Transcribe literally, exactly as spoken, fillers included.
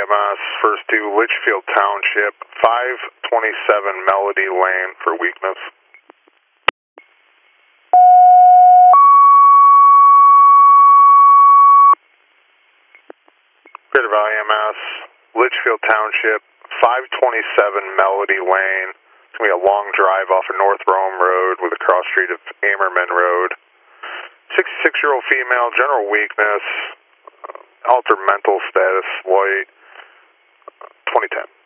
M S, first to Litchfield Township, five twenty-seven Melody Lane for weakness. Greater Valley M S, Litchfield Township, five twenty-seven Melody Lane. It's going to be a long drive off of North Rome Road with a cross street of Amerman Road. sixty-six-year-old female, general weakness, altered mental status, light, twenty ten.